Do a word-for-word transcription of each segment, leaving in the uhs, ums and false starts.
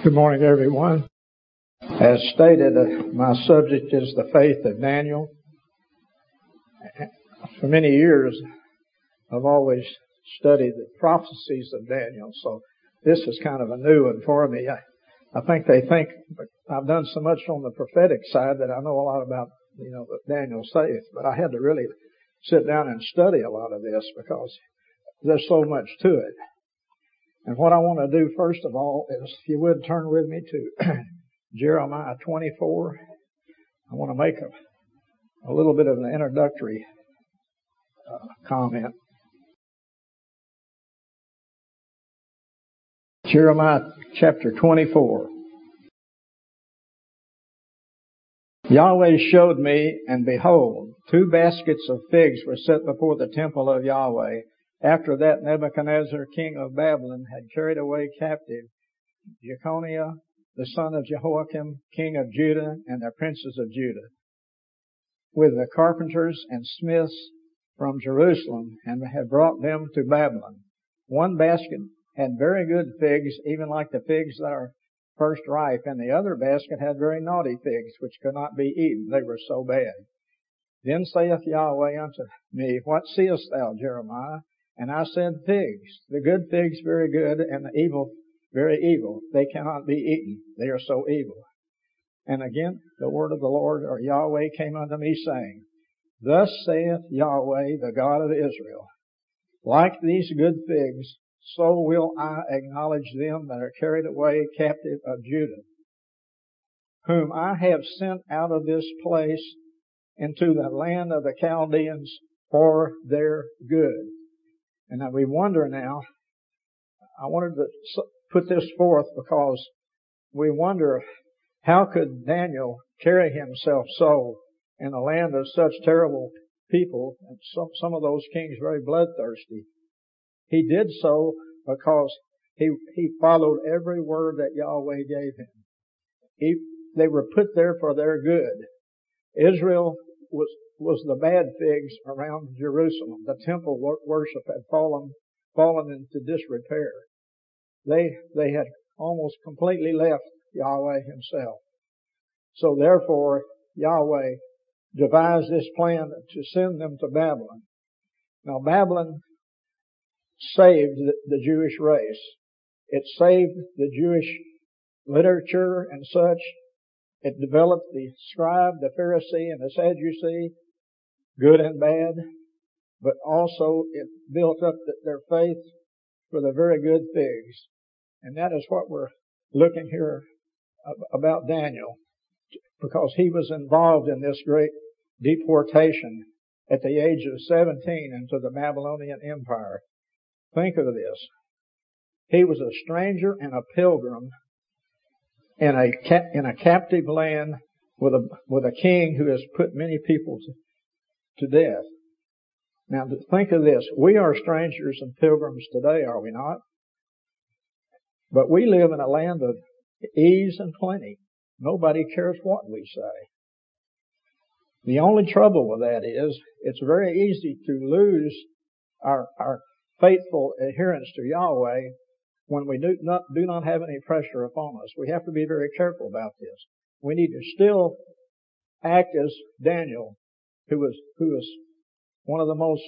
Good morning, everyone. As stated, uh, my subject is the faith of Daniel. For many years, I've always studied the prophecies of Daniel, so this is kind of a new one for me. I, I think they think I've done so much on the prophetic side that I know a lot about, you know, what Daniel saith, but I had to really sit down and study a lot of this because there's so much to it. And what I want to do first of all is, if you would turn with me to Jeremiah twenty-four. I want to make a, a little bit of an introductory uh, comment. Jeremiah chapter twenty-four. Yahweh showed me, and behold, two baskets of figs were set before the temple of Yahweh. After that, Nebuchadnezzar, king of Babylon, had carried away captive Jeconiah, the son of Jehoiakim, king of Judah, and the princes of Judah, with the carpenters and smiths from Jerusalem, and had brought them to Babylon. One basket had very good figs, even like the figs that are first ripe, and the other basket had very naughty figs, which could not be eaten. They were so bad. Then saith Yahweh unto me, What seest thou, Jeremiah? And I said, Figs. The good figs very good, and the evil very evil. They cannot be eaten. They are so evil. And again, the word of the Lord, or Yahweh, came unto me, saying, Thus saith Yahweh, the God of Israel, Like these good figs, so will I acknowledge them that are carried away captive of Judah, whom I have sent out of this place into the land of the Chaldeans for their good. And now we wonder now, I wanted to put this forth because we wonder, how could Daniel carry himself so in a land of such terrible people, and some, some of those kings very bloodthirsty? He did so because he, he followed every word that Yahweh gave him. He, they were put there for their good. Israel was was the bad figs around Jerusalem. The temple worship had fallen fallen into disrepair. They they had almost completely left Yahweh himself. So therefore, Yahweh devised this plan to send them to Babylon. Now, Babylon saved the Jewish race. It saved the Jewish literature and such. It developed the scribe, the Pharisee, and the Sadducee, good and bad, but also it built up their faith for the very good figs. And that is what we're looking here about Daniel, because he was involved in this great deportation at the age of seventeen into the Babylonian Empire. Think of this. He was a stranger and a pilgrim in a in a captive land with a with a king who has put many people to, to death. Now, think of this. We are strangers and pilgrims today, are we not? But we live in a land of ease and plenty. Nobody cares what we say. The only trouble with that is it's very easy to lose our our faithful adherence to Yahweh when we do not do not have any pressure upon us. We have to be very careful about this. We need to still act as Daniel, who was who was one of the most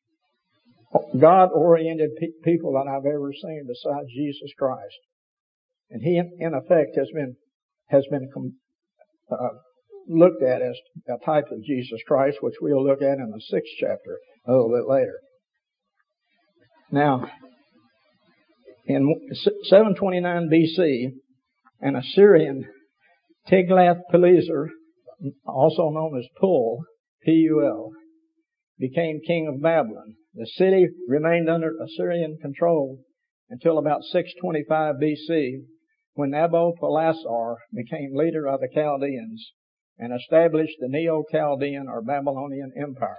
God-oriented pe- people that I've ever seen besides Jesus Christ. And he, in effect, has been has been uh, looked at as a type of Jesus Christ, which we'll look at in the sixth chapter a little bit later. Now, in seven twenty-nine B C, an Assyrian, Tiglath-Pileser, also known as Pul, P U L, became king of Babylon. The city remained under Assyrian control until about six twenty-five B C, when Nabopolassar became leader of the Chaldeans and established the Neo-Chaldean or Babylonian Empire.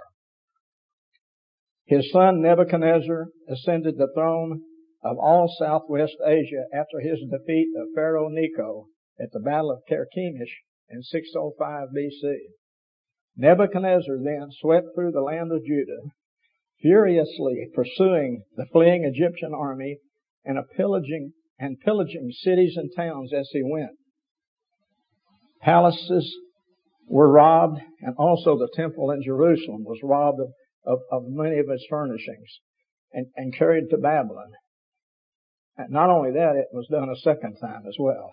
His son Nebuchadnezzar ascended the throne of all southwest Asia after his defeat of Pharaoh Necho at the Battle of Carchemish in six oh five B C. Nebuchadnezzar then swept through the land of Judah, furiously pursuing the fleeing Egyptian army and pillaging and pillaging cities and towns as he went. Palaces were robbed, and also the temple in Jerusalem was robbed of, of, of many of its furnishings and, and carried to Babylon. And not only that, it was done a second time as well.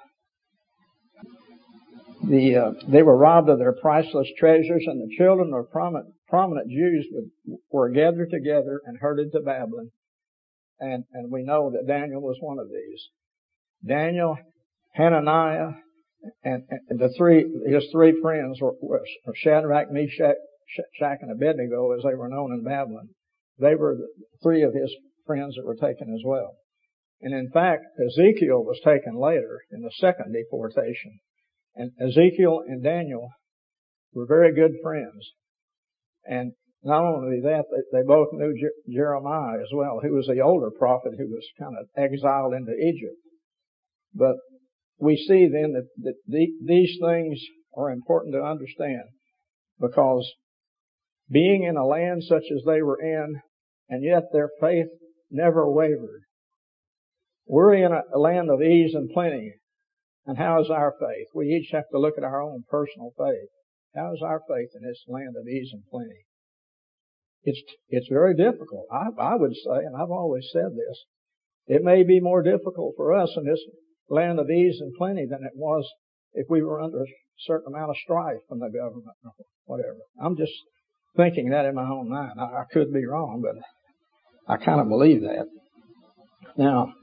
The, uh, they were robbed of their priceless treasures, and the children of prominent, prominent Jews would, were gathered together and herded to Babylon. And, and we know that Daniel was one of these. Daniel, Hananiah, and, and the three, his three friends were, were Shadrach, Meshach, Shadrach, and Abednego, as they were known in Babylon. They were the three of his friends that were taken as well. And in fact, Ezekiel was taken later in the second deportation. And Ezekiel and Daniel were very good friends. And not only that, they, they both knew Je- Jeremiah as well, who was the older prophet who was kind of exiled into Egypt. But we see then that, that the, these things are important to understand, because being in a land such as they were in, and yet their faith never wavered. We're in a land of ease and plenty. And how is our faith? We each have to look at our own personal faith. How is our faith in this land of ease and plenty? It's, it's very difficult. I, I would say, and I've always said this, it may be more difficult for us in this land of ease and plenty than it was if we were under a certain amount of strife from the government or whatever. I'm just thinking that in my own mind. I, I could be wrong, but I kind of believe that. Now,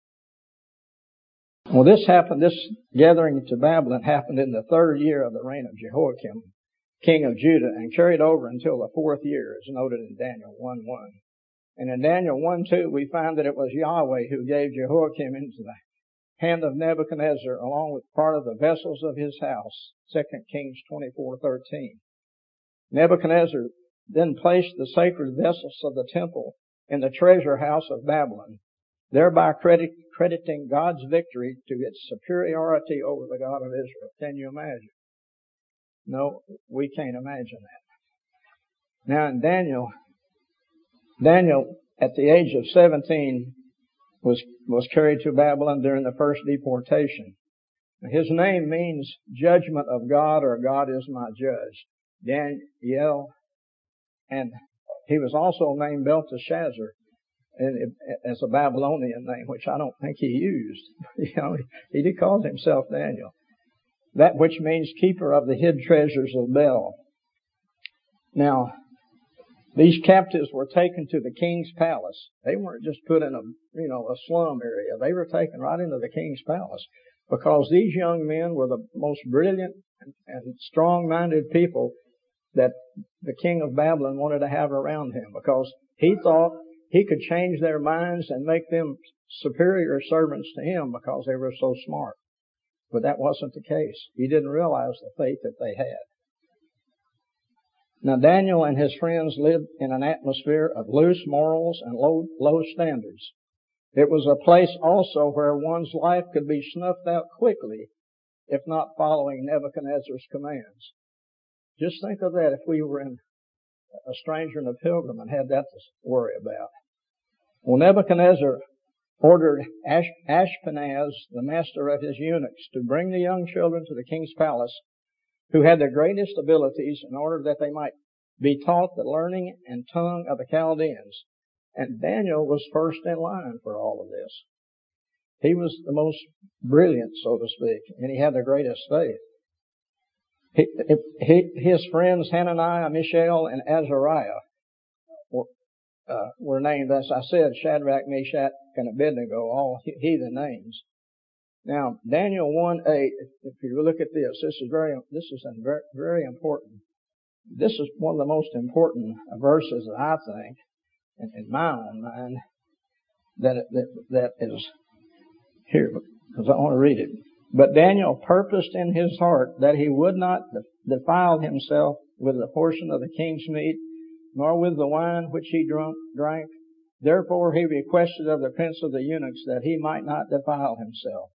well, this happened, this gathering to Babylon happened in the third year of the reign of Jehoiakim, king of Judah, and carried over until the fourth year, as noted in Daniel one one. And in Daniel one two, we find that it was Yahweh who gave Jehoiakim into the hand of Nebuchadnezzar, along with part of the vessels of his house, Second Kings twenty-four thirteen. Nebuchadnezzar then placed the sacred vessels of the temple in the treasure house of Babylon, thereby credit, crediting God's victory to its superiority over the God of Israel. Can you imagine? No, we can't imagine that. Now in Daniel, Daniel at the age of seventeen was, was carried to Babylon during the first deportation. His name means judgment of God, or God is my judge. Daniel. And he was also named Belteshazzar, and as a Babylonian name, which I don't think he used. You know, he did call himself Daniel. That which means keeper of the hid treasures of Bel. Now, these captives were taken to the king's palace. They weren't just put in a, you know, a slum area. They were taken right into the king's palace, because these young men were the most brilliant and strong-minded people that the king of Babylon wanted to have around him, because he thought he could change their minds and make them superior servants to him because they were so smart. But that wasn't the case. He didn't realize the faith that they had. Now, Daniel and his friends lived in an atmosphere of loose morals and low, low standards. It was a place also where one's life could be snuffed out quickly if not following Nebuchadnezzar's commands. Just think of that if we were in a stranger and a pilgrim and had that to worry about. Well, Nebuchadnezzar ordered Ash- Ashpenaz, the master of his eunuchs, to bring the young children to the king's palace who had the greatest abilities, in order that they might be taught the learning and tongue of the Chaldeans. And Daniel was first in line for all of this. He was the most brilliant, so to speak, and he had the greatest faith. He, he, his friends Hananiah, Mishael, and Azariah were, uh, were named, as I said, Shadrach, Meshach, and Abednego, all heathen names. Now, Daniel one eight, if you look at this, this is very, this is very, very important. This is one of the most important verses that I think, in, in my own mind, that, that, that is here, because I want to read it. But Daniel purposed in his heart that he would not defile himself with the portion of the king's meat, nor with the wine which he drunk, drank. Therefore he requested of the prince of the eunuchs that he might not defile himself.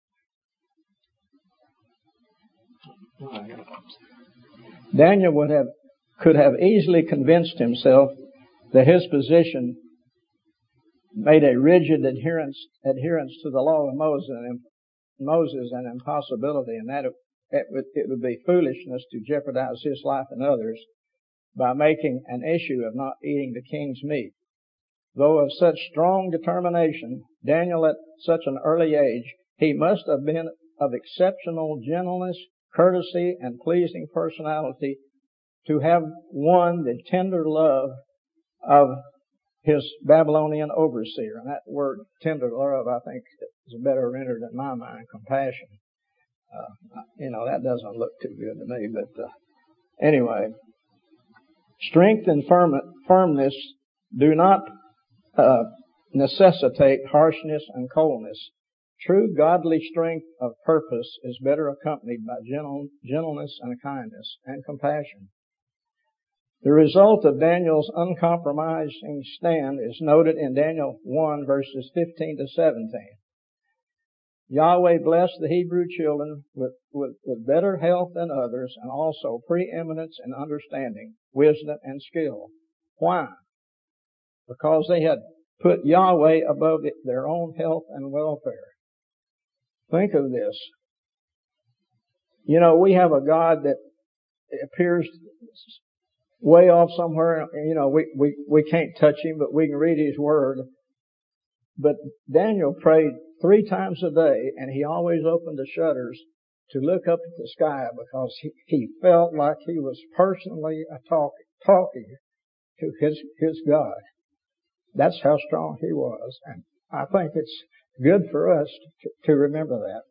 Daniel would have, could have easily convinced himself that his position made a rigid adherence adherence to the law of Moses and Moses an impossibility, and that it, it, would, it would be foolishness to jeopardize his life and others by making an issue of not eating the king's meat. Though of such strong determination, Daniel at such an early age, he must have been of exceptional gentleness, courtesy, and pleasing personality to have won the tender love of his Babylonian overseer. And that word tender love, I think, is better rendered in my mind, compassion. Uh, you know, that doesn't look too good to me, but uh, anyway. Strength and firm, firmness do not uh, necessitate harshness and coldness. True godly strength of purpose is better accompanied by gentle, gentleness and kindness and compassion. The result of Daniel's uncompromising stand is noted in Daniel one, verses fifteen to seventeen. Yahweh blessed the Hebrew children with, with, with better health than others, and also preeminence in understanding, wisdom, and skill. Why? Because they had put Yahweh above their own health and welfare. Think of this. You know, we have a God that appears way off somewhere. You know, we, we, we can't touch him, but we can read his word. But Daniel prayed three times a day, and he always opened the shutters to look up at the sky because he, he felt like he was personally talk, talking to his, his God. That's how strong he was. And I think it's good for us to, to remember that.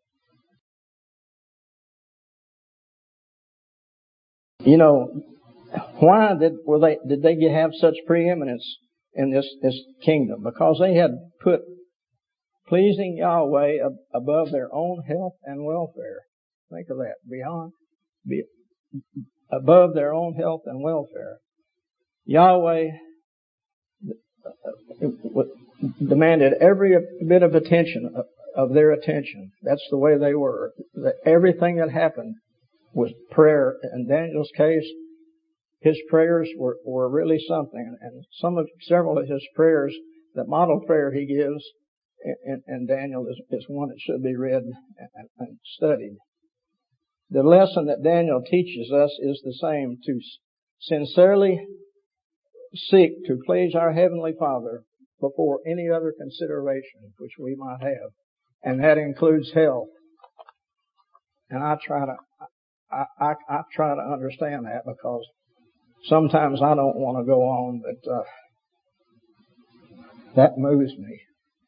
You know, why did, were they, did they have such preeminence in this, this kingdom? Because they had put pleasing Yahweh above their own health and welfare. Think of that. Beyond, be, above their own health and welfare. Yahweh demanded every bit of attention, of their attention. That's the way they were. Everything that happened was prayer. In Daniel's case, his prayers were, were really something. And some of, several of his prayers, the model prayer he gives in, in Daniel is, is one that should be read and, and studied. The lesson that Daniel teaches us is the same: to sincerely seek to please our Heavenly Father before any other consideration which we might have. And that includes health. And I try to, I, I, I try to understand that, because sometimes I don't want to go on, but uh, that moves me.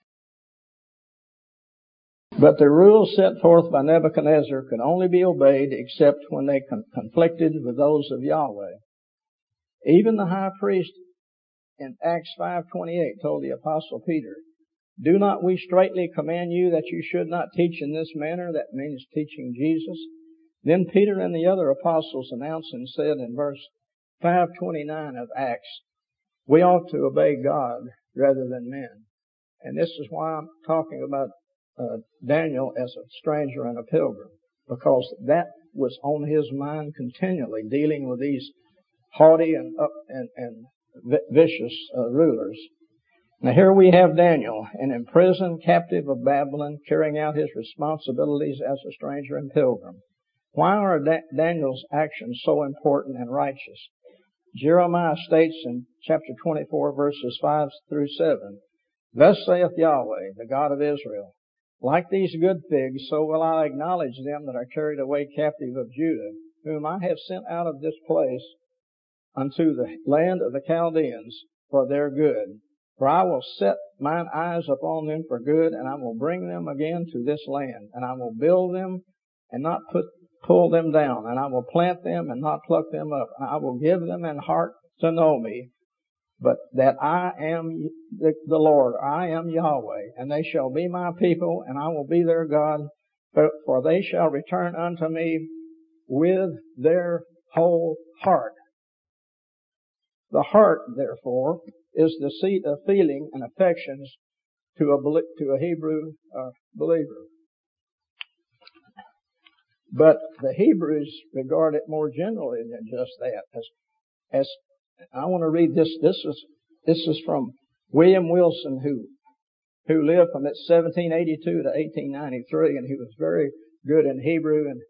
But the rules set forth by Nebuchadnezzar could only be obeyed except when they con- conflicted with those of Yahweh. Even the high priest in Acts five twenty-eight told the apostle Peter, "Do not we straitly command you that you should not teach in this manner?" That means teaching Jesus. Then Peter and the other apostles announced and said in verse five twenty-nine of Acts, we ought to obey God rather than men. And this is why I'm talking about uh, Daniel as a stranger and a pilgrim, because that was on his mind continually, dealing with these haughty and up and, and vicious uh, rulers. Now here we have Daniel, an imprisoned captive of Babylon, carrying out his responsibilities as a stranger and pilgrim. Why are da- Daniel's actions so important and righteous? Jeremiah states in chapter twenty-four, verses five through seven, "Thus saith Yahweh, the God of Israel, like these good figs, so will I acknowledge them that are carried away captive of Judah, whom I have sent out of this place unto the land of the Chaldeans for their good. For I will set mine eyes upon them for good, and I will bring them again to this land, and I will build them and not put pull them down, and I will plant them and not pluck them up, and I will give them an heart to know me, but that I am the, the Lord, I am Yahweh, and they shall be my people, and I will be their God, for, for they shall return unto me with their whole heart." The heart, therefore, is the seat of feeling and affections to a, to a Hebrew uh, believer. But the Hebrews regard it more generally than just that. As, as I want to read this. This is this is from William Wilson, who who lived from seventeen eighty-two to eighteen ninety-three, and he was very good in Hebrew and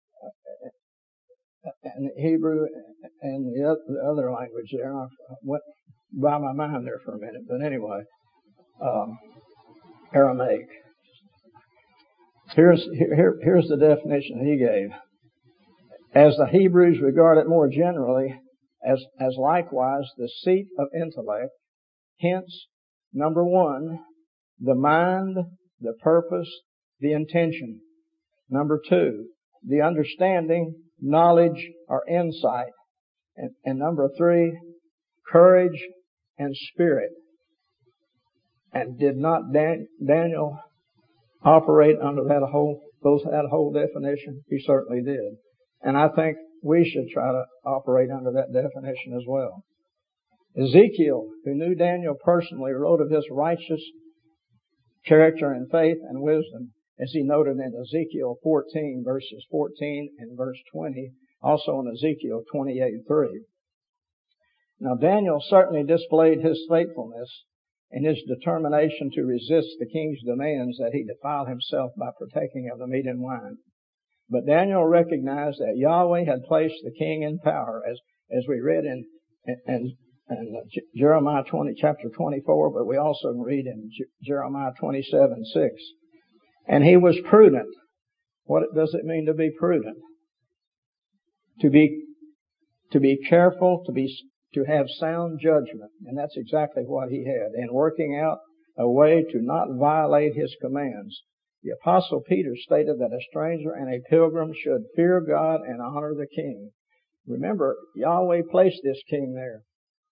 and Hebrew and the other language there. I went by my mind there for a minute, but anyway, um, Aramaic. Here's here, here's the definition he gave. As the Hebrews regard it more generally as as likewise the seat of intellect, hence number one, the mind, the purpose, the intention. Number two, the understanding, knowledge, or insight. And, and number three, courage and spirit. And did not Dan, Daniel operate under that whole, those, that whole definition? He certainly did. And I think we should try to operate under that definition as well. Ezekiel, who knew Daniel personally, wrote of his righteous character and faith and wisdom, as he noted in Ezekiel fourteen, verses fourteen and verse twenty, also in Ezekiel twenty-eight, three. Now Daniel certainly displayed his faithfulness and his determination to resist the king's demands that he defile himself by partaking of the meat and wine. But Daniel recognized that Yahweh had placed the king in power, as as we read in in, in Jeremiah twenty, chapter twenty-four, but we also read in Jeremiah twenty-seven, six. And he was prudent. What does it mean to be prudent? To be to be careful, to be to have sound judgment, and that's exactly what he had in working out a way to not violate his commands. The Apostle Peter stated that a stranger and a pilgrim should fear God and honor the king. Remember, Yahweh placed this king there.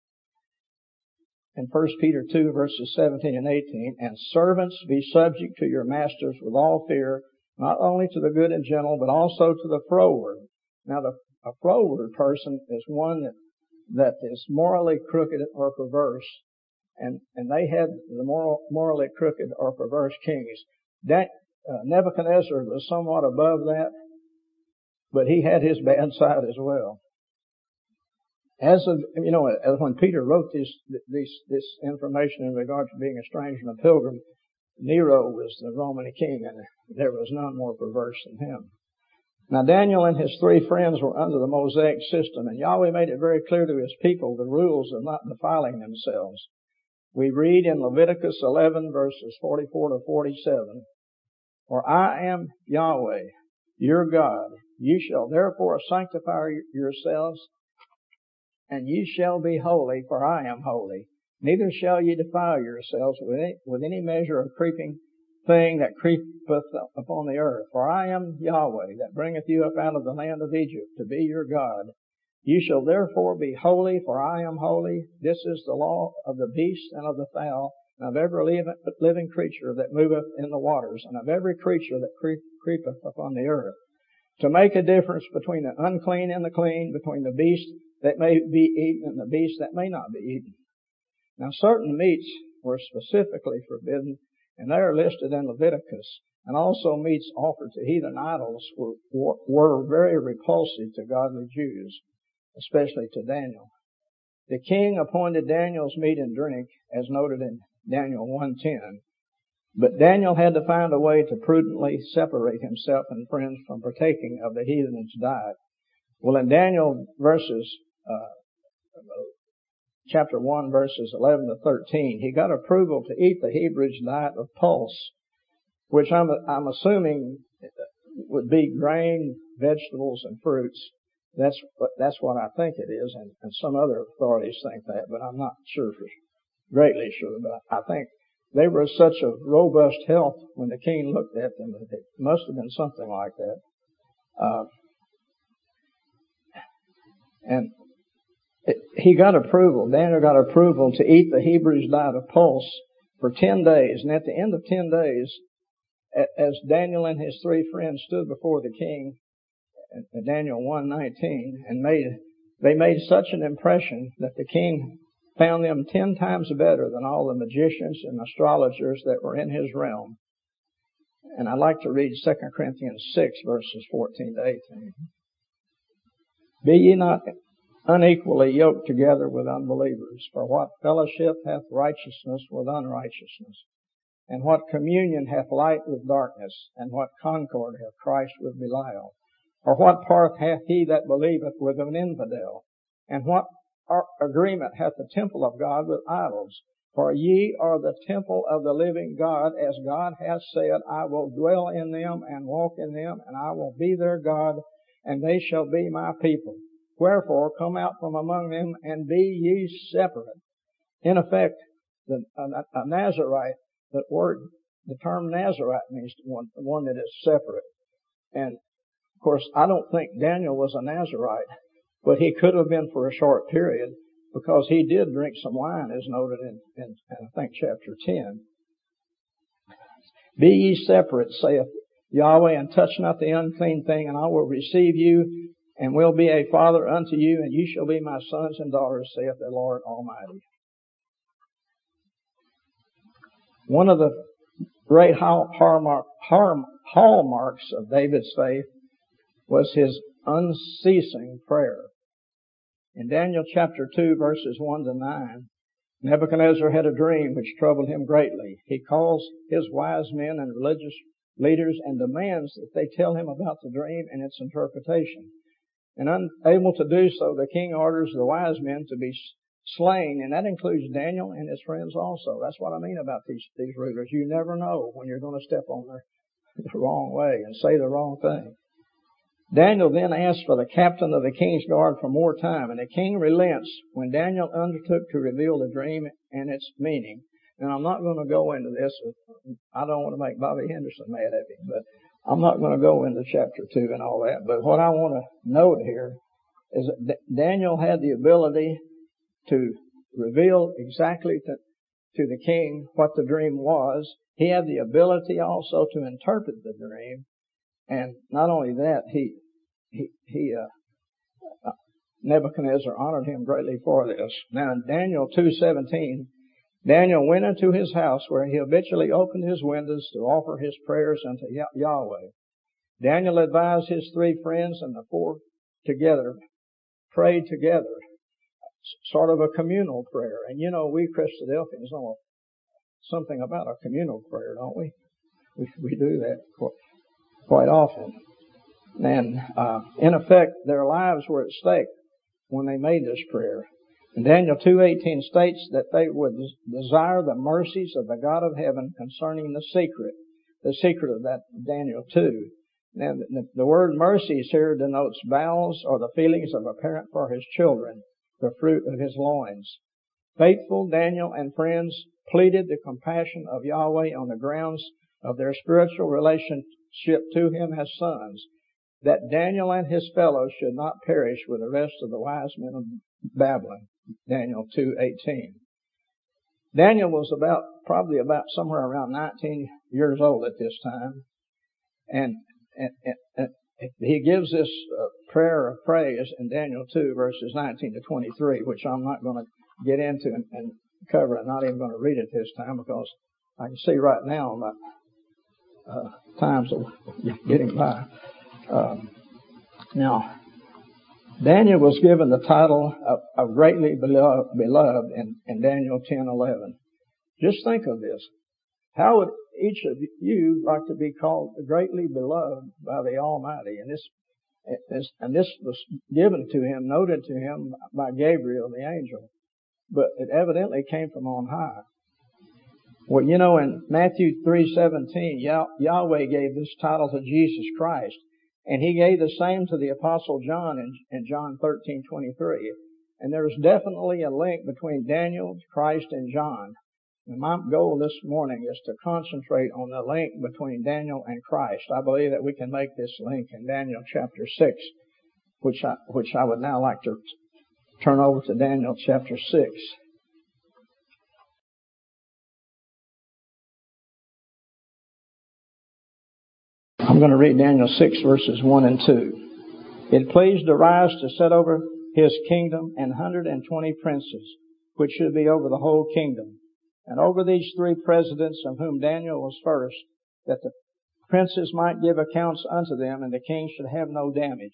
In First Peter two, verses seventeen and eighteen, and servants, be subject to your masters with all fear, not only to the good and gentle, but also to the froward. Now, the, a froward person is one that, that is morally crooked or perverse, and, and they had the moral, morally crooked or perverse kings. That, uh, Nebuchadnezzar was somewhat above that, but he had his bad side as well. As of, you know, as when Peter wrote this, this, this information in regard to being a stranger and a pilgrim, Nero was the Roman king, and there was none more perverse than him. Now Daniel and his three friends were under the Mosaic system, and Yahweh made it very clear to his people the rules of not defiling themselves. We read in Leviticus eleven, verses forty-four to forty-seven, for I am Yahweh, your God. You shall therefore sanctify yourselves, and ye shall be holy, for I am holy. Neither shall ye defile yourselves with any, with any measure of creeping thing that creepeth upon the earth. For I am Yahweh, that bringeth you up out of the land of Egypt, to be your God. You shall therefore be holy, for I am holy. This is the law of the beast and of the fowl, and of every living creature that moveth in the waters, and of every creature that creep, creepeth upon the earth. To make a difference between the unclean and the clean, between the beast that may be eaten and the beast that may not be eaten. Now certain meats were specifically forbidden, and they are listed in Leviticus. And also meats offered to heathen idols were, were very repulsive to godly Jews, especially to Daniel. The king appointed Daniel's meat and drink, as noted in Daniel one ten. But Daniel had to find a way to prudently separate himself and friends from partaking of the heathen's diet. Well, in Daniel verses, uh, chapter one, verses eleven to thirteen, he got approval to eat the Hebrews' diet of pulse, which I'm, I'm assuming would be grain, vegetables, and fruits. That's, that's what I think it is, and, and some other authorities think that, but I'm not sure for, greatly sure, but I think they were such a robust health when the king looked at them. It must have been something like that. Uh, and it, he got approval, Daniel got approval to eat the Hebrews' diet of pulse for ten days. And at the end of ten days, as Daniel and his three friends stood before the king, in Daniel one nineteen, and made, they made such an impression that the king found them ten times better than all the magicians and astrologers that were in his realm. And I'd like to read Second Corinthians six, verses fourteen to eighteen. Be ye not unequally yoked together with unbelievers, for what fellowship hath righteousness with unrighteousness? And what communion hath light with darkness? And what concord hath Christ with Belial? Or what part hath he that believeth with an infidel? And what agreement hath the temple of God with idols? For ye are the temple of the living God, as God hath said, I will dwell in them and walk in them, and I will be their God, and they shall be my people. Wherefore come out from among them, and be ye separate. In effect, the, a, a Nazarite, the word, the term Nazarite means one, one that is separate. And of course, I don't think Daniel was a Nazarite, but he could have been for a short period, because he did drink some wine, as noted in, in, in I think, chapter ten. Be ye separate, saith Yahweh, and touch not the unclean thing, and I will receive you, and will be a father unto you, and ye shall be my sons and daughters, saith the Lord Almighty. One of the great hallmarks of David's faith was his unceasing prayer. In Daniel chapter two, verses one to nine, Nebuchadnezzar had a dream which troubled him greatly. He calls his wise men and religious leaders and demands that they tell him about the dream and its interpretation. And unable to do so, the king orders the wise men to be slain, and that includes Daniel and his friends also. That's what I mean about these, these rulers. You never know when you're going to step on their, the wrong way and say the wrong thing. Daniel then asked for the captain of the king's guard for more time, and the king relents when Daniel undertook to reveal the dream and its meaning. And I'm not going to go into this. I don't want to make Bobby Henderson mad at me, but I'm not going to go into chapter two and all that. But what I want to note here is that Daniel had the ability to reveal exactly to, to the king what the dream was. He had the ability also to interpret the dream. And not only that, he, he, he, uh, uh, Nebuchadnezzar honored him greatly for this. Now in Daniel two seventeen, Daniel went into his house where he habitually opened his windows to offer his prayers unto Yahweh. Daniel advised his three friends, and the four together prayed together, sort of a communal prayer. And you know, we Christadelphians know something about a communal prayer, don't we? We, we do that quite often. And uh, in effect, their lives were at stake when they made this prayer. And Daniel two eighteen states that they would desire the mercies of the God of heaven concerning the secret, the secret of that Daniel two. Now, the, the word mercies here denotes bowels or the feelings of a parent for his children, the fruit of his loins. Faithful Daniel and friends pleaded the compassion of Yahweh on the grounds of their spiritual relationship to him as sons, that Daniel and his fellows should not perish with the rest of the wise men of Babylon. Daniel two eighteen. Daniel was about, probably about somewhere around nineteen years old at this time. And, and, and, and he gives this uh, prayer of praise in Daniel two verses nineteen to twenty-three, which I'm not going to get into and, and cover. I'm not even going to read it this time, because I can see right now my uh, times of getting by. Um, now, Daniel was given the title of, of greatly beloved, beloved in, in Daniel ten eleven. Just think of this. How would each of you like to be called greatly beloved by the Almighty? And this, this, and this was given to him, noted to him by Gabriel, the angel. But it evidently came from on high. Well, you know, in Matthew three seventeen, Yah- Yahweh gave this title to Jesus Christ. And he gave the same to the Apostle John in, in John thirteen twenty-three. And there's definitely a link between Daniel, Christ, and John. And my goal this morning is to concentrate on the link between Daniel and Christ. I believe that we can make this link in Daniel chapter six, which I, which I would now like to turn over to Daniel chapter six. I'm going to read Daniel six verses one and two. It pleased Darius to set over his kingdom an hundred and twenty princes, which should be over the whole kingdom. And over these three presidents, of whom Daniel was first, that the princes might give accounts unto them, and the king should have no damage.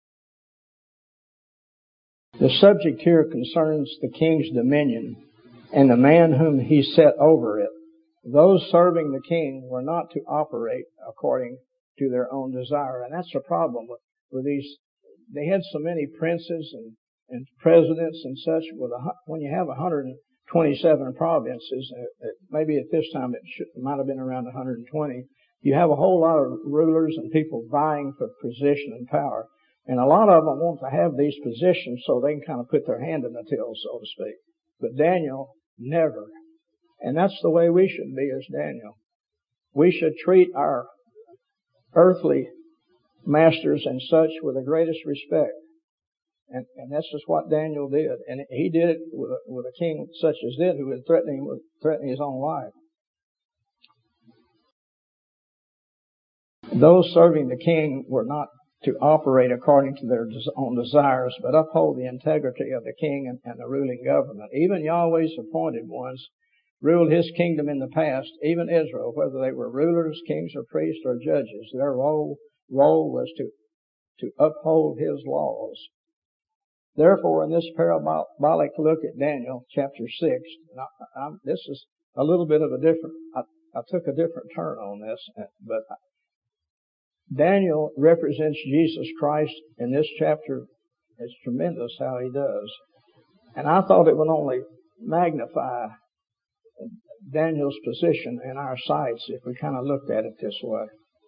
The subject here concerns the king's dominion and the man whom he set over it. Those serving the king were not to operate according to their own desire. And that's the problem with, with these. They had so many princes and, and presidents and such. With a, when you have one hundred twenty-seven provinces, uh, maybe at this time it, should, it might have been around one hundred twenty, you have a whole lot of rulers and people vying for position and power. And a lot of them want to have these positions so they can kind of put their hand in the till, so to speak. But Daniel never. And that's the way we should be as Daniel. We should treat our earthly masters and such with the greatest respect. And, and that's just what Daniel did. And he did it with a, with a king such as this who was threatening, threatening his own life. Those serving the king were not to operate according to their own desires, but uphold the integrity of the king and, and the ruling government. Even Yahweh's appointed ones ruled his kingdom in the past, even Israel, whether they were rulers, kings, or priests, or judges. Their role, role was to, to uphold his laws. Therefore, in this parabolic look at Daniel, chapter six, I, I, this is a little bit of a different, I, I took a different turn on this, but Daniel represents Jesus Christ in this chapter. It's tremendous how he does. And I thought it would only magnify Daniel's position in our sights if we kind of looked at it this way.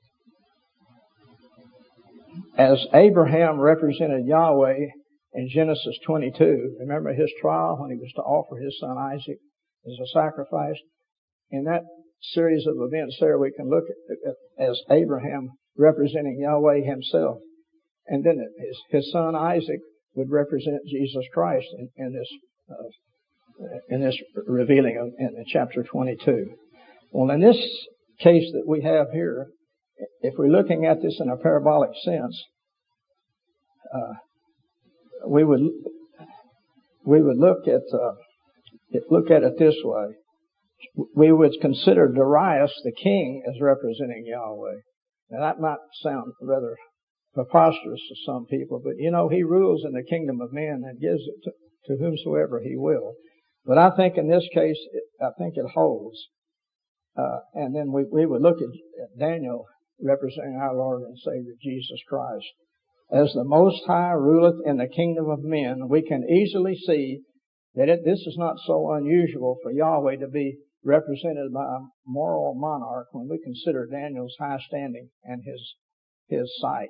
As Abraham represented Yahweh in Genesis twenty-two, remember his trial when he was to offer his son Isaac as a sacrifice? In that series of events there, we can look at, at as Abraham representing Yahweh himself. And then his, his son Isaac would represent Jesus Christ in, in this uh, in this revealing of in chapter twenty-two. Well, in this case that we have here, if we're looking at this in a parabolic sense, uh, we would we would look at uh, look at it this way. We would consider Darius the king as representing Yahweh. Now that might sound rather preposterous to some people, but you know, he rules in the kingdom of men and gives it to, to whomsoever he will. But I think in this case, it, I think it holds. Uh, and then we, we would look at, at Daniel representing our Lord and Savior Jesus Christ. As the Most High ruleth in the kingdom of men, we can easily see that it, this is not so unusual for Yahweh to be represented by a moral monarch when we consider Daniel's high standing and his his sight.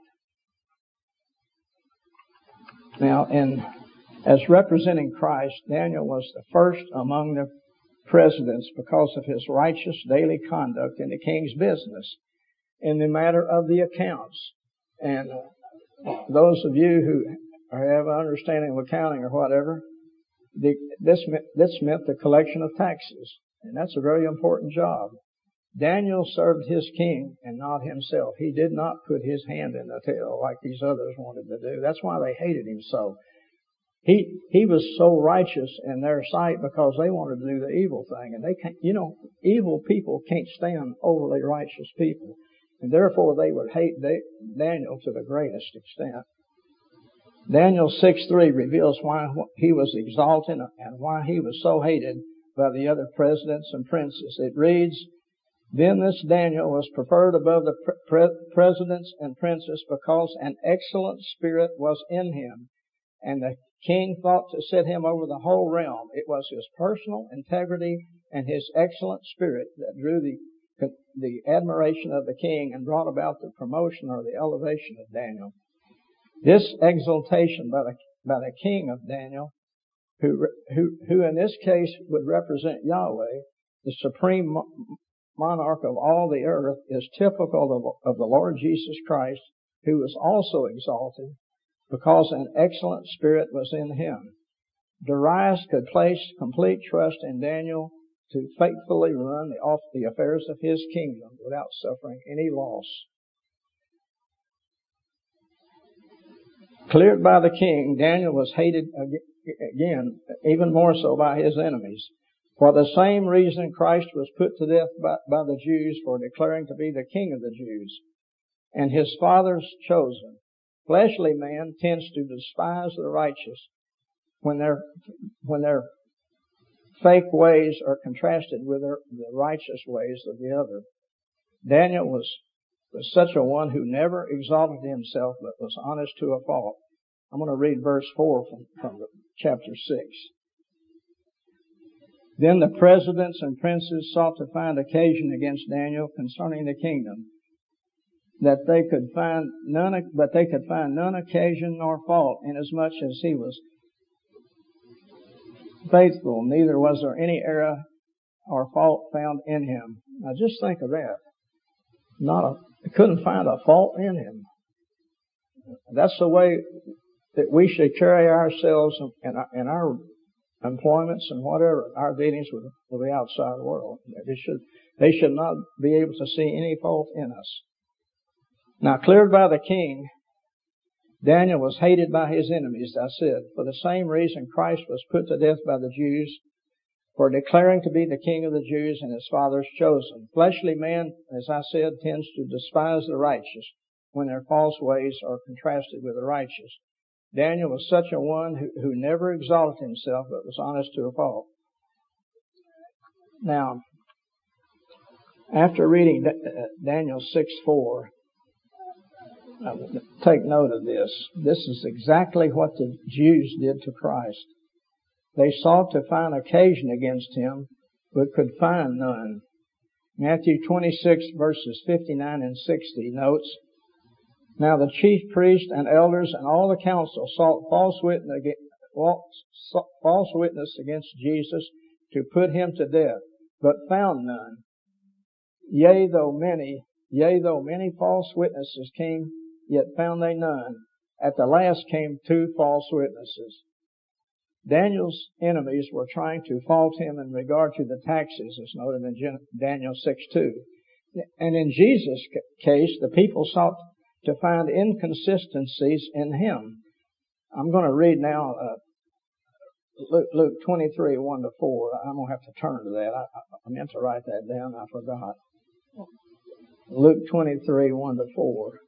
Now, in as representing Christ, Daniel was the first among the presidents because of his righteous daily conduct in the king's business in the matter of the accounts. And uh, those of you who have an understanding of accounting or whatever, the, this meant, this meant the collection of taxes. And that's a very important job. Daniel served his king and not himself. He did not put his hand in the till like these others wanted to do. That's why they hated him so. He he was so righteous in their sight because they wanted to do the evil thing. And they can't, you know, evil people can't stand overly righteous people. And therefore they would hate Daniel to the greatest extent. Daniel six three reveals why he was exalted and why he was so hated by the other presidents and princes. It reads, "Then this Daniel was preferred above the pre- presidents and princes because an excellent spirit was in him, and the king thought to set him over the whole realm." It was his personal integrity and his excellent spirit that drew the the admiration of the king and brought about the promotion or the elevation of Daniel. This exaltation by the by the king of Daniel, who who who in this case would represent Yahweh, the supreme monarch of all the earth, is typical of, of the Lord Jesus Christ, who was also exalted because an excellent spirit was in him. Darius could place complete trust in Daniel to faithfully run the, off the affairs of his kingdom without suffering any loss. Cleared by the king, Daniel was hated again, even more so by his enemies. For the same reason Christ was put to death by, by the Jews for declaring to be the King of the Jews, and his father's chosen. Fleshly man tends to despise the righteous when they're when they're fake ways are contrasted with the righteous ways of the other. Daniel was, was such a one who never exalted himself but was honest to a fault. I'm going to read verse four from, from chapter six. Then the presidents and princes sought to find occasion against Daniel concerning the kingdom, that they could find none, but they could find none occasion nor fault, inasmuch as he was faithful, neither was there any error or fault found in him. Now just think of that. Not a, they couldn't find a fault in him. That's the way that we should carry ourselves in our, in our employments and whatever, our dealings with, with the outside world. They should, they should not be able to see any fault in us. Now, cleared by the king, Daniel was hated by his enemies, I said. For the same reason Christ was put to death by the Jews, for declaring to be the king of the Jews and his father's chosen. Fleshly man, as I said, tends to despise the righteous when their false ways are contrasted with the righteous. Daniel was such a one who, who never exalted himself, but was honest to a fault. Now, after reading Daniel six four, take note of this. This is exactly what the Jews did to Christ. They sought to find occasion against him, but could find none. Matthew twenty-six verses fifty-nine and sixty notes, now the chief priest and elders and all the council sought false witness, false witness against Jesus to put him to death, but found none. Yea, though many, yea, though many false witnesses came, yet found they none. At the last came two false witnesses. Daniel's enemies were trying to fault him in regard to the taxes, as noted in Daniel six two. And in Jesus' case, the people sought to find inconsistencies in him. I'm going to read now uh, Luke, Luke twenty-three, one to four. I'm going to have to turn to that. I, I meant to write that down. I forgot. Luke twenty-three, one to four.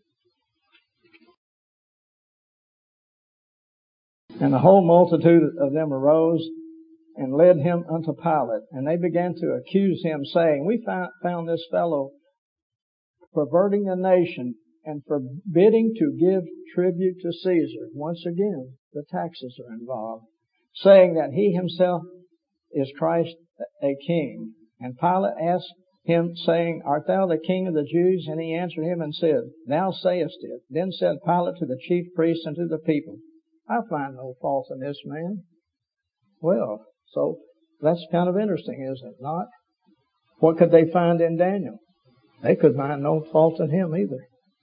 And the whole multitude of them arose and led him unto Pilate. And they began to accuse him, saying, we found, found this fellow perverting the nation and forbidding to give tribute to Caesar. Once again, the taxes are involved. Saying that he himself is Christ a king. And Pilate asked him, saying, art thou the king of the Jews? And he answered him and said, thou sayest it. Then said Pilate to the chief priests and to the people, I find no fault in this man. Well, so that's kind of interesting, isn't it not? What could they find in Daniel? They could find no fault in him either.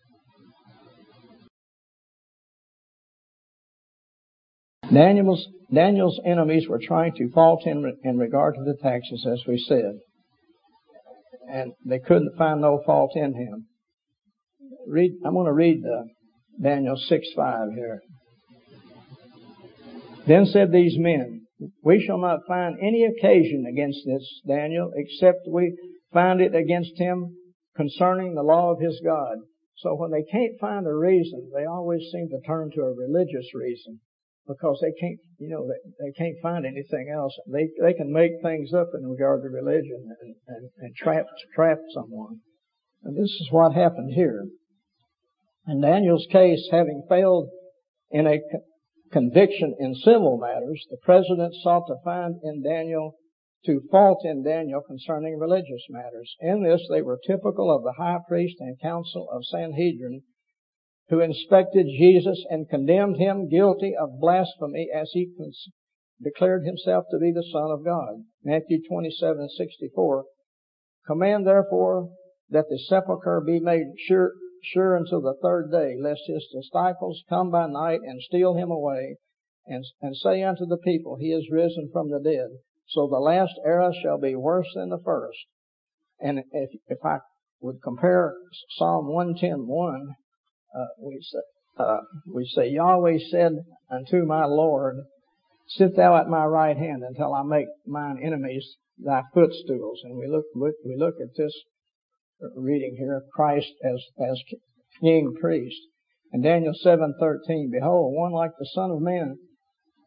Daniel's, Daniel's enemies were trying to fault him in regard to the taxes, as we said. And they couldn't find no fault in him. Read, I'm going to read uh, Daniel six five here. Then said these men, we shall not find any occasion against this Daniel, except we find it against him concerning the law of his God. So when they can't find a reason, they always seem to turn to a religious reason, because they can't, you know, they, they can't find anything else. They they can make things up in regard to religion and, and, and trap trap someone. And this is what happened here. In Daniel's case, having failed in a conviction in civil matters, the president sought to find in Daniel, to fault in Daniel concerning religious matters. In this, they were typical of the high priest and council of Sanhedrin, who inspected Jesus and condemned him guilty of blasphemy as he cons- declared himself to be the Son of God. Matthew twenty-seven sixty-four. Command therefore that the sepulchre be made sure sure until the third day, lest his disciples come by night and steal him away, and, and say unto the people, he is risen from the dead. So the last era shall be worse than the first. And if, if I would compare Psalm one ten one, uh, we say, uh, we say, Yahweh said unto my Lord, sit thou at my right hand until I make mine enemies thy footstools. And we look, look we look at this reading here, Christ as, as king priest. And Daniel seven thirteen, behold, one like the Son of Man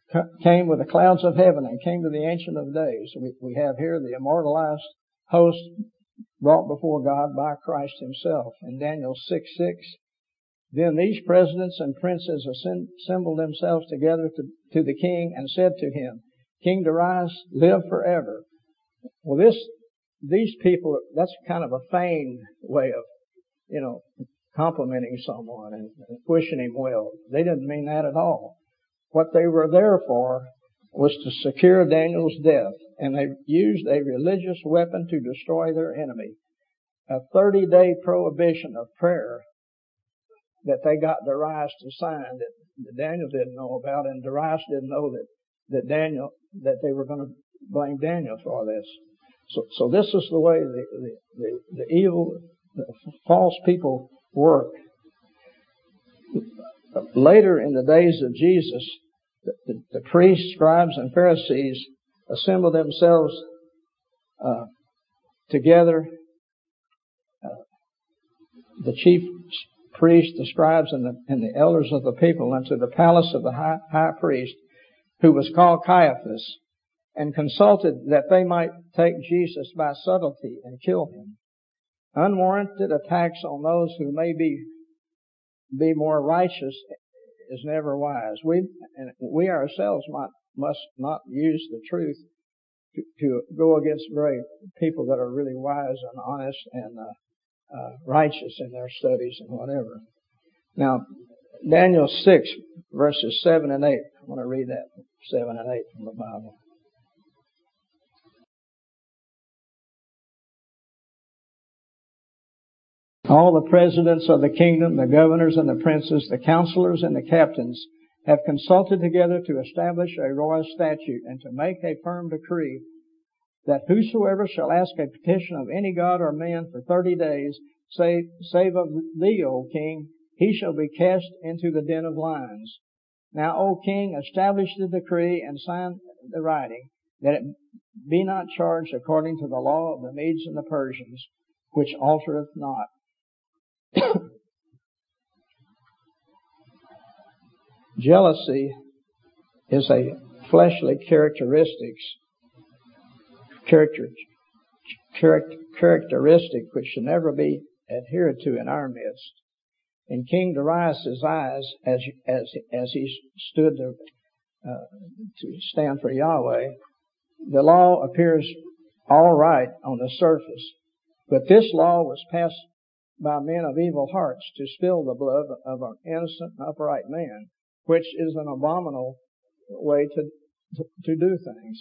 came with the clouds of heaven and came to the Ancient of Days. We, we have here the immortalized host brought before God by Christ himself. In Daniel six six, then these presidents and princes assembled themselves together to, to the king and said to him, King Darius, live forever. Well, this, these people, that's kind of a feigned way of, you know, complimenting someone and, and wishing him well. They didn't mean that at all. What they were there for was to secure Daniel's death, and they used a religious weapon to destroy their enemy. A thirty-day prohibition of prayer that they got Darius to sign that, that Daniel didn't know about, and Darius didn't know that, that Daniel, that they were going to blame Daniel for this. So, so this is the way the, the, the, the evil, the false people work. Later in the days of Jesus, the, the, the priests, scribes, and Pharisees assembled themselves uh, together. Uh, the chief priests, the scribes, and the, and the elders of the people unto the palace of the high, high priest, who was called Caiaphas, and consulted that they might take Jesus by subtlety and kill him. Unwarranted attacks on those who may be be more righteous is never wise. We and we ourselves might, must not use the truth to, to go against very people that are really wise and honest and uh, uh, righteous in their studies and whatever. Now, Daniel six verses seven and eight. I want to read that seven and eight from the Bible. All the presidents of the kingdom, the governors and the princes, the counselors and the captains have consulted together to establish a royal statute and to make a firm decree that whosoever shall ask a petition of any god or man for thirty days, save, save of thee, O king, he shall be cast into the den of lions. Now, O king, establish the decree and sign the writing, that it be not charged according to the law of the Medes and the Persians, which altereth not. Jealousy is a fleshly characteristics, character, characteristic which should never be adhered to in our midst. In King Darius's eyes, as as as he stood to, uh, to stand for Yahweh, the law appears all right on the surface, but this law was passed by men of evil hearts to spill the blood of an innocent and upright man, which is an abominable way to, to, to do things.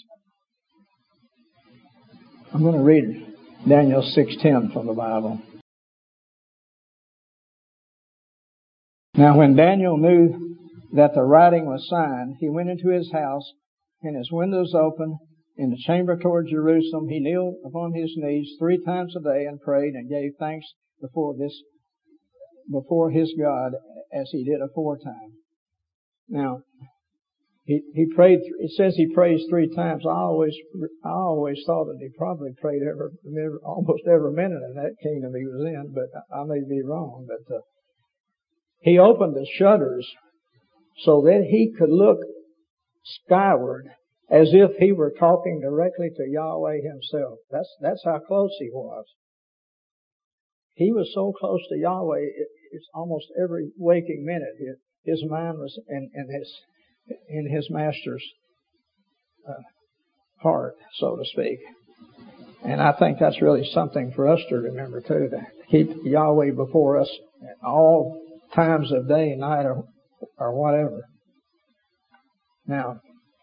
I'm going to read Daniel six ten from the Bible. Now when Daniel knew that the writing was signed, he went into his house, and his windows open in the chamber toward Jerusalem. He kneeled upon his knees three times a day and prayed and gave thanks before this, before his God, as he did aforetime. Now, he he prayed. It says he prays three times. I always I always thought that he probably prayed every, every almost every minute in that kingdom he was in, but I may be wrong. But uh, he opened the shutters so that he could look skyward, as if he were talking directly to Yahweh himself. That's that's how close he was. He was so close to Yahweh, it, it's almost every waking minute his, his mind was in, in his in his master's uh, heart, so to speak. And I think that's really something for us to remember too, to keep Yahweh before us at all times of day, night, or or whatever. Now,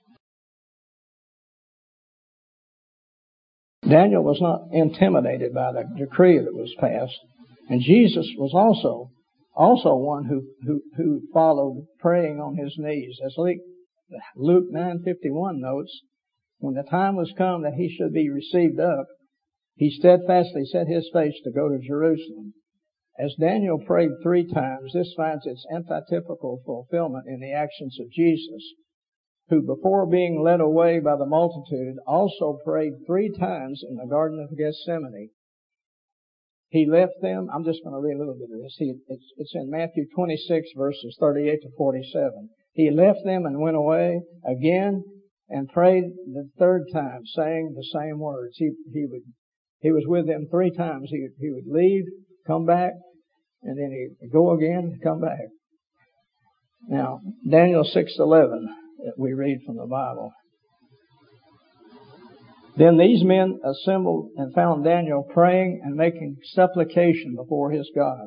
Daniel was not intimidated by the decree that was passed, and Jesus was also also one who who, who followed praying on his knees. As Luke nine fifty-one notes, when the time was come that he should be received up, he steadfastly set his face to go to Jerusalem. As Daniel prayed three times, this finds its antitypical fulfillment in the actions of Jesus, who before being led away by the multitude also prayed three times in the Garden of Gethsemane. He left them. I'm just going to read a little bit of this. He, it's, it's in Matthew twenty-six verses thirty-eight to forty-seven. He left them and went away again and prayed the third time, saying the same words. He, he would, he was with them three times. He, he would leave, come back, and then he'd go again, come back. Now, Daniel six eleven, we read from the Bible. Then these men assembled and found Daniel praying and making supplication before his God.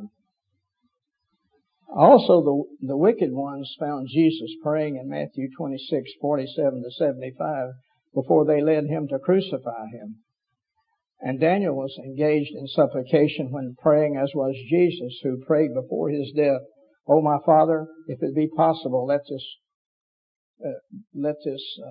Also, the, the wicked ones found Jesus praying in Matthew twenty-six forty-seven to seventy-five before they led him to crucify him. And Daniel was engaged in supplication when praying, as was Jesus, who prayed before his death, "Oh, my Father, if it be possible, let this, uh, let this uh,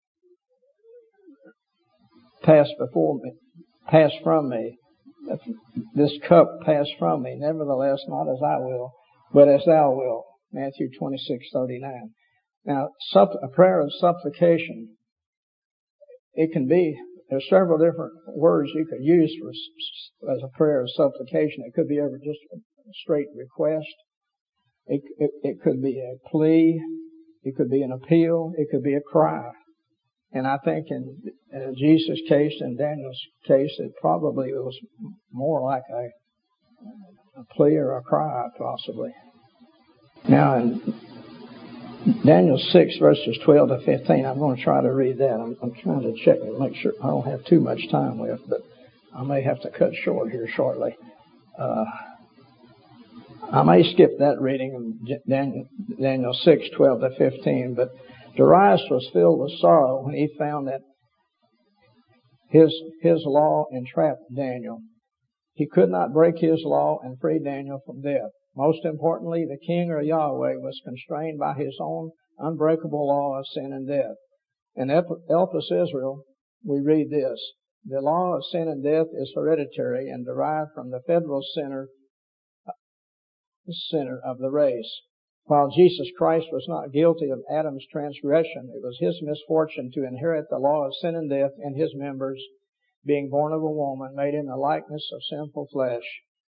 pass before me, pass from me, this cup pass from me. Nevertheless, not as I will, but as thou wilt." Matthew twenty-six thirty-nine. Now, supp- a prayer of supplication, it can be, there's several different words you could use for, as a prayer of supplication. It could be ever just a straight request. It, it, it could be a plea. It could be an appeal. It could be a cry. And I think in, in Jesus' case and Daniel's case, it probably was more like a, a plea or a cry, possibly. Now, in Daniel six, verses twelve to fifteen, I'm going to try to read that. I'm, I'm trying to check and make sure I don't have too much time left, but I may have to cut short here shortly. Uh, I may skip that reading in Daniel, Daniel six, twelve to fifteen, but Darius was filled with sorrow when he found that his, his law entrapped Daniel. He could not break his law and free Daniel from death. Most importantly, the king, or Yahweh, was constrained by his own unbreakable law of sin and death. In Elpis Israel, we read this: "The law of sin and death is hereditary and derived from the federal center, center of the race. While Jesus Christ was not guilty of Adam's transgression, it was his misfortune to inherit the law of sin and death in his members, being born of a woman, made in the likeness of sinful flesh,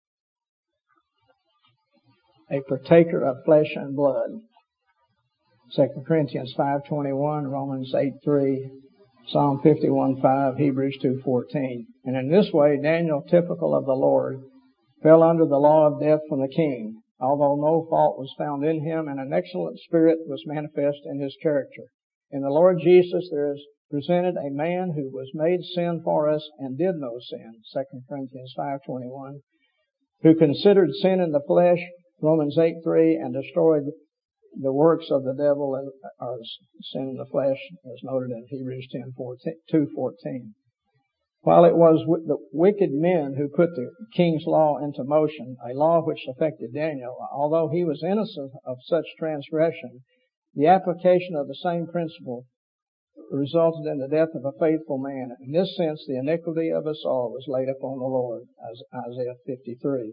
a partaker of flesh and blood." Second Corinthians five twenty-one, Romans eight three, Psalm fifty-one five, Hebrews two fourteen. And in this way, Daniel, typical of the Lord, fell under the law of death from the king, although no fault was found in him, and an excellent spirit was manifest in his character. In the Lord Jesus there is presented a man who was made sin for us and did no sin, Second Corinthians five twenty-one, who considered sin in the flesh, Romans eight three, and destroyed the works of the devil, and or sin in the flesh, as noted in Hebrews two fourteen. While it was the wicked men who put the king's law into motion, a law which affected Daniel, although he was innocent of such transgression, the application of the same principle resulted in the death of a faithful man. In this sense, the iniquity of us all was laid upon the Lord, as Isaiah fifty-three.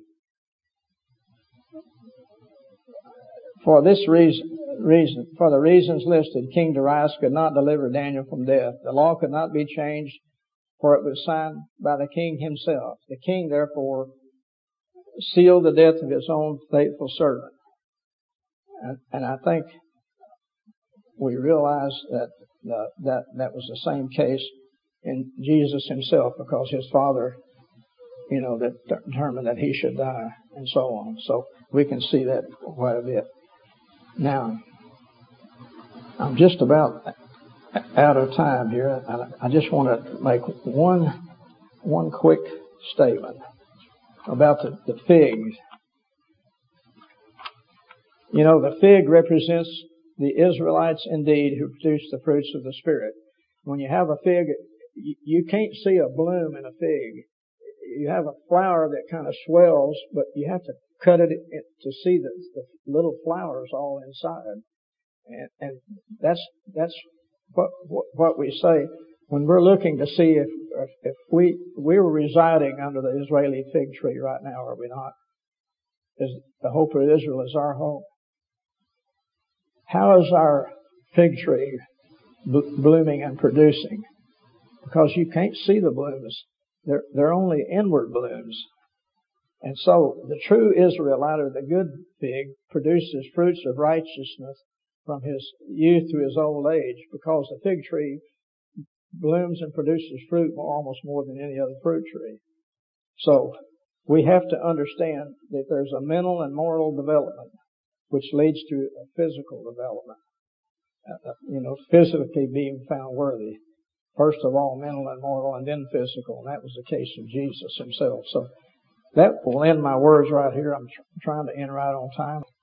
For this reason, reason, for the reasons listed, King Darius could not deliver Daniel from death. The law could not be changed, for it was signed by the king himself. The king, therefore, sealed the death of his own faithful servant. And, and I think we realize that uh, that that was the same case in Jesus himself, because his Father, you know, that determined that he should die, and so on. So we can see that quite a bit. Now, I'm just about out of time here. I just want to make one one quick statement about the, the fig. You know, the fig represents the Israelites indeed, who produce the fruits of the Spirit. When you have a fig, you can't see a bloom in a fig. You have a flower that kind of swells, but you have to cut it to see the, the little flowers all inside. And, and that's that's what, what what we say when we're looking to see if if we we were residing under the Israeli fig tree right now, are we not? Is the hope of Israel is our hope. How is our fig tree blooming and producing? Because you can't see the blooms. They're, they're only inward blooms. And so the true Israelite, or the good fig, produces fruits of righteousness from his youth to his old age, because the fig tree blooms and produces fruit almost more than any other fruit tree. So we have to understand that there's a mental and moral development which leads to a physical development. Uh, you know, physically being found worthy. First of all, mental and moral, and then physical. And that was the case of Jesus himself. So that will end my words right here. I'm tr- trying to end right on time.